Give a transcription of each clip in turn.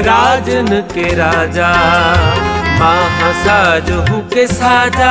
राजन के राजा महासाज हूँ के साजा,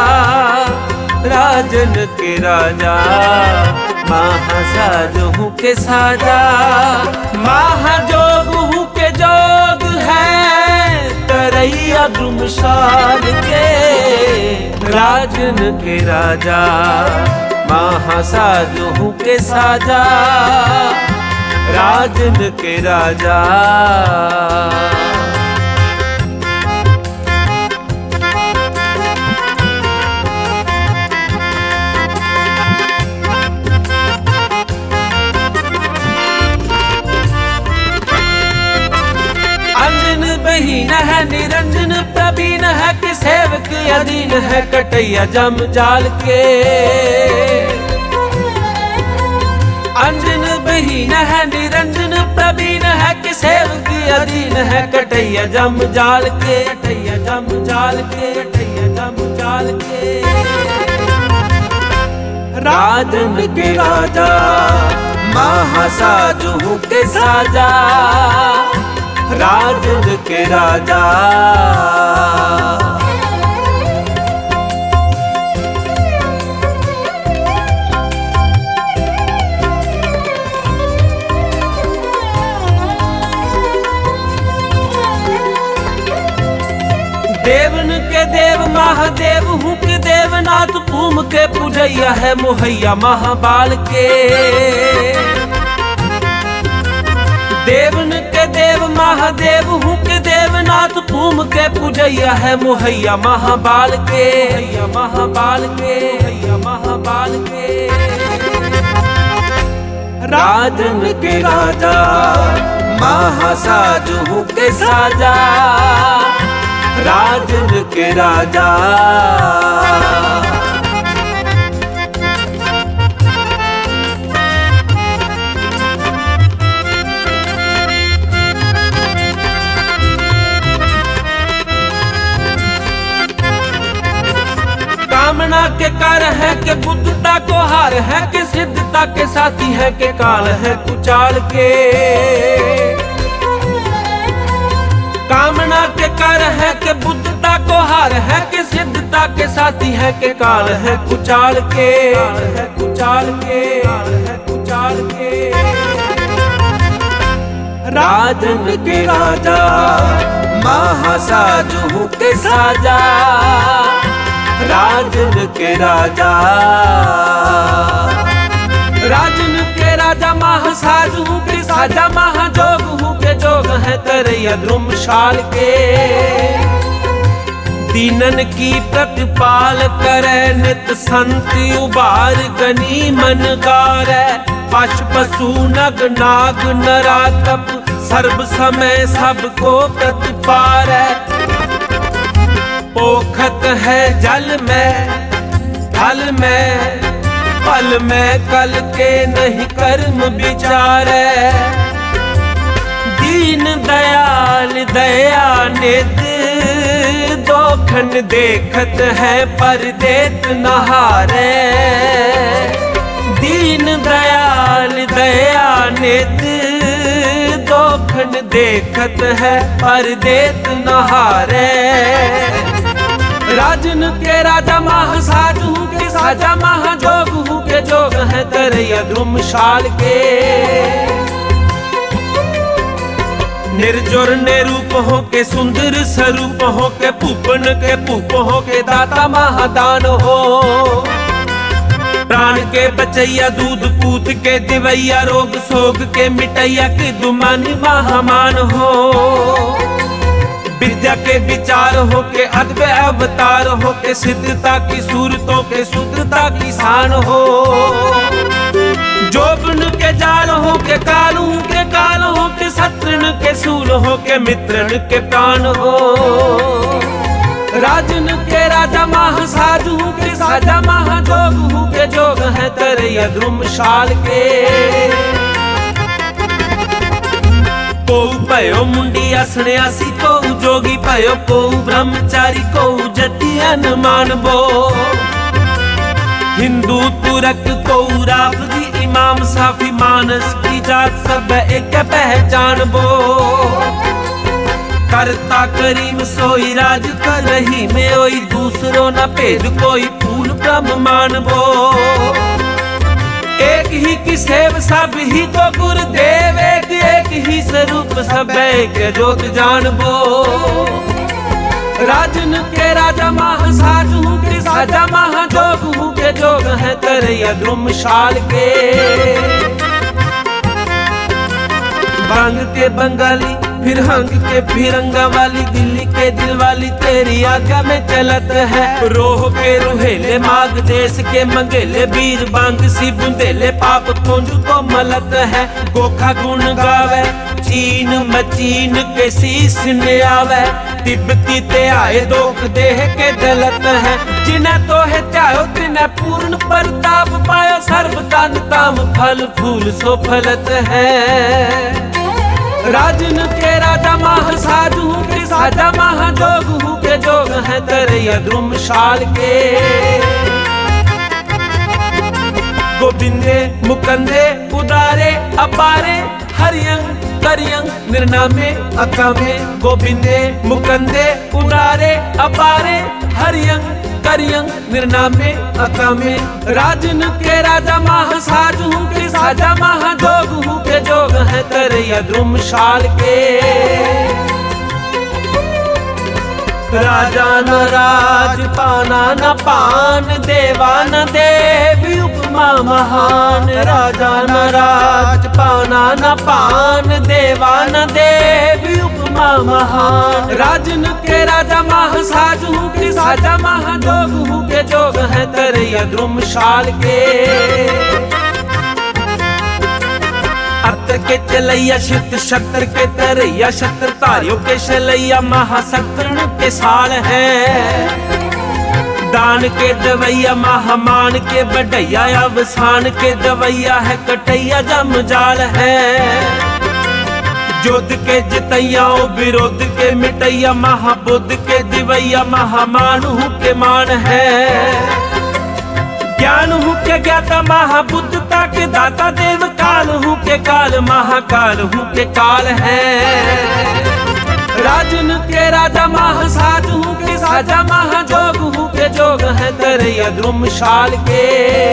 राजन के राजा महासाज हूँ के साजा, महाजोग हूँ के जोग है तरैया द्रुमशाल के। राजन के राजा महासाज हूँ के साजा, राजन के राजा। अंजन बहीन है निरंजन प्रवीण है कि सेवक अधीन है कटैया जम जाल के। अंजन बहीन है निरंजन प्रवीण है कि सेवक अधीन है कटैया जम जाल के, कटैया जम जाल के, कटैया जम जाल के। राजन के राजा महासाज हूँ के साजा, राजन के राजा। देवन के देव महादेव हूँ के देवनाथ भूम के पूजैया है मोहैया महाबाल के। देवन के देव महादेव हूँ के देवनाथ भूम के पूजैया है मोहैया महाबाल के, हैया महाबाल के, हैया महाबाल के। राजन के राजा महासाज हूँ के साजा, राजन के राजा। कामना के कर है कि बुद्धता को हार है कि सिद्धता के साथी है कि काल है कुचाल के। कामना के कर है कि बुद्धता को हार है कि सिद्धता के साथी है कि काल है कुचाल के, काल है कुचाल के, काल है कुचाल के। राजन के राजा महासाज हूँ के साजा, राजन के राजा। राजन के राजा महासाज हूँ के साजा, महाजोग हूँ के जोग है तरैया द्रुमशाल के। दीनन की प्रतिपाल करे नित संत उबार गनी मन गारै। पश पशु नग नाग नरातप सर्व समय सबको प्रतिपारै। पोखत है जल में थल में पल में कल के नहीं कर्म विचारै। दीन दयाल दया निधि दोखन देखत है पर देत नहारै। दीन दयाल दया निधि दोखन देखत है पर देत नहारै। राजन के राजा महासाज हूँ के साजा, महाजोग हूँ के जोग है तरैया द्रुमशाल के। निर्जोर निरूप हो के सुंदर स्वरूप हो के पूपन के पूप हो के दाता महादान हो। प्राण के बचैया दूध पूत के दिवैया रोग सोग के मिटैया के दुमान महामान हो। विद्या के विचार हो के अद्भुत अवतार हो के सिद्धता की सूरतों के शुद्धता की शान हो। जोबन के जाल हो के काल हो के शत्रुन के सूल हो के मित्रन के प्राण हो। राजन के राजा महासाज हूँ के साजा, महाजोग हूँ के जोग है तरैया द्रुमशाल के। कोऊ भयो मुंडी असन्यासी कोऊ जोगी भयो कोऊ ब्रह्मचारी कोऊ जतियन मानबो। हिंदू तुरक कोऊ राफजी इमाम साफी मानस की जात सब एक पहचानबो। करता करीम सोई राज कर रही में ओई दूसरो न भेद कोई फूल ब्रह्म मानबो। एक ही की सेव सब ही तो गुरुदेव एक ही स्वरूप सब के जोत जानबो। राजन के राजा महासाजू के साजा महाजोग हूँ के जोग है तरैया द्रुमशाल के। बांग के बंगाली फिर हंग के फिरंगा वाली दिल्ली के दिल वाली तेरी आज्ञा में चलत है। रोह के रुहेले माग देश के मंगेले बीर बांग सी बुंदेले पाप पुंज को मलत है। गोखा गुण गावे चीन मचीन के शीश ने आवे तिब्बती ते आए दोख देह के दलत है। जिन्हें तो है त्यायो तिन्हें पूर्ण प्रताप पायो सर्व दान ताम फल फूल सो फलत है। राजन के राजा महासाजू के साजा महाजोग हूँ के जोग है तरैया द्रुमशाल के। गोविंदे मुकंदे उदारे अपारे हरियंग करियंग निर्नामे अकामे। गोविंदे मुकंदे उदारे अपारे हरियंग करियंग निर्नामे अकामे। राजन के राजा महासाजू के साजा महाजोग हूँ के जोग है तरैया द्रुमशाल के। राजा न राज पाना न पान देवा न देवी उपमा महान। राजा न राज पाना न पान देवा न देवी उपमा महान। राजन के राजा महासाजू के साजा महाजोग हूँ के जोग है तरैया द्रुमशाल के। अत्र के चलैया शिव शत्र के तरैया शत्र तारियों के शलैया महाशक्रण के साल है। दान के दवैया महामान के बढ़ैया अवसान के दवैया है कटैया जमजाल है। युद्ध के जितैया विरोध के मिटैया महाबुद्ध के दिवैया महामान हूँ के मान है। ज्ञान हूँ के ज्ञाता महाबुद्धता के दाता देव काल हूँ के काल महाकाल हूँ के काल है। राजन के राजा महासाज हूँ के साजा महाजोग हूँ के जोग है तरैया द्रुमशाल के।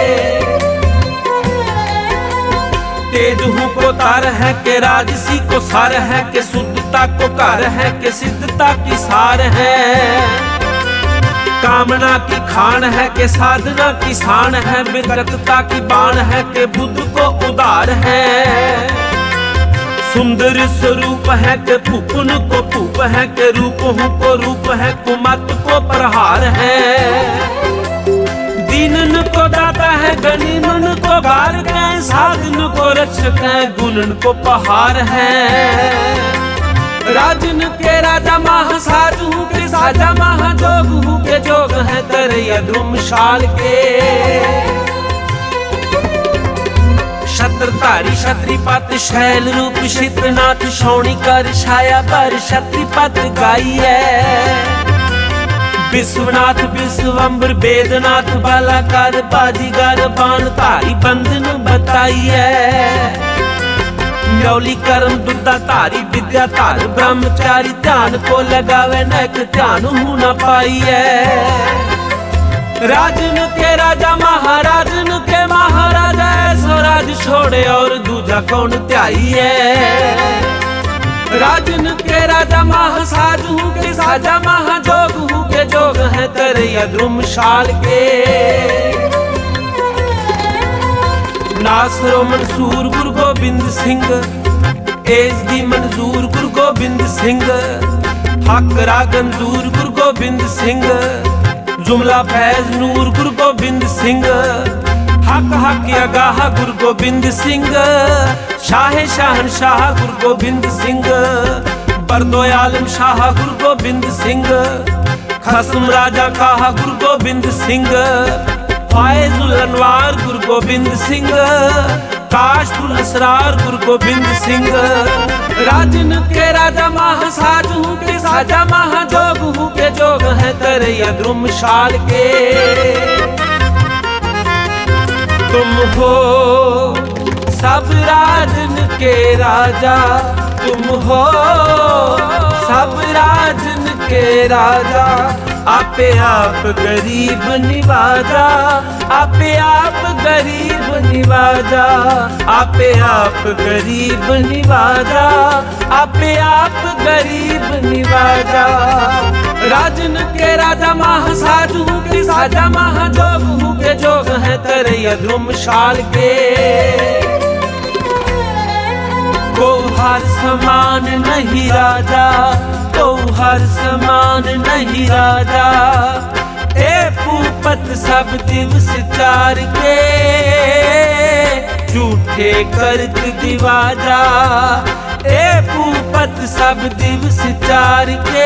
तेज हूँ को तार है के राजसी को सार है के शुद्धता को कार है के सिद्धता की सार है। कामना की खान है के साधना की शान है विदग्धता की बाण है के बुद्ध को उदार है। सुंदर स्वरूप है के पुपुन को पुप है के रूप हूँ को रूप है कुमत को प्रहार है। दीनन को दाता है गनीनन को बार है साधन को रक्षक है गुणन को पहाड़ है। राजन के राजा महासाजू के साजा महाजोग हूँ के जोग है तरैया द्रुमशाल के। छत्रधारी क्षत्रिपत शैल रूप शीतनाथ शौणी कर छाया पर क्षत्रिपत गाई है। विश्वनाथ विश्वम्बर वेदनाथ बालाकार बाजीगर बाण धारी बंधन बताई है। न्यौली कर्म दुर्दा तारी विद्या तार ब्रह्मचारी ध्यान को लगावे नैक ध्यान हूँ न पाई है। राजन के राजा महाराजन के महाराजा ऐसो राज छोड़े और दूजा कौन त्याई है। राजन के राजा महासाजू के साजा महाजोग हूँ के जोग है तरैया द्रुमशाल के। नासरो मंसूर गुरु गोबिंद सिंह एस डी मंजूर गुरु गोबिंद सिंह। हकरा गंजूर गुरु गोबिंद सिंह जुमला फैज नूर गुरु गोबिंद सिंह। हक हक अगाह गुरु गोबिंद सिंह शाह शहनशाह गुरु गोबिंद सिंह। बरदो आलम शाह गुरु गोबिंद सिंह खसम राजा काहा गुरु गोबिंद सिंह। फायजुल अनवार गुरु गोबिंद सिंह काशफुल असरार गुरु गोबिंद सिंह। राजन के राजा महासाजू के साजा महाजोग हूँ के जोग है तरैया द्रुमशाल के। तुम हो सब राजन के राजा तुम हो सब राजन के राजा आपे आप गरीब निवाजा, आपे आप गरीब निवाजा, आपे आप गरीब निवाजा, आपे आप गरीब निवाजा। राजन के राजा महासाजू के साजा, महाजोग हूँ के जोग है तरैया ध्रुमशाल के। को हर समान नहीं राजा, को हर समान नहीं राजा। ए पूपत सब दिवस चार के, झूठे कर्क दिवाजा। ए पूपत सब दिवस चार के,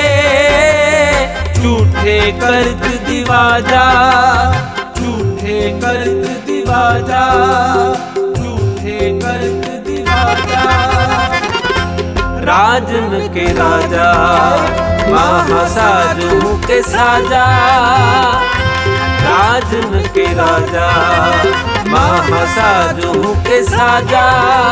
झूठे कर्क दिवाजा, झूठे कर्क दिवाजा, झूठे कर्क दिवाजा। राजन के राजा महासाजू के साजा, राजन के राजा महासाजू के साजा।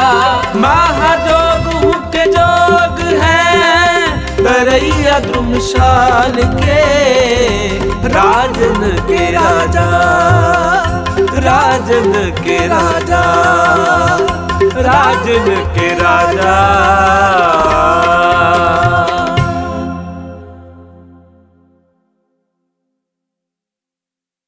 महाजोग के जोग है तरैया ध्रुमशाल के। राजन के राजा, राजन के राजा, राजन के राजा।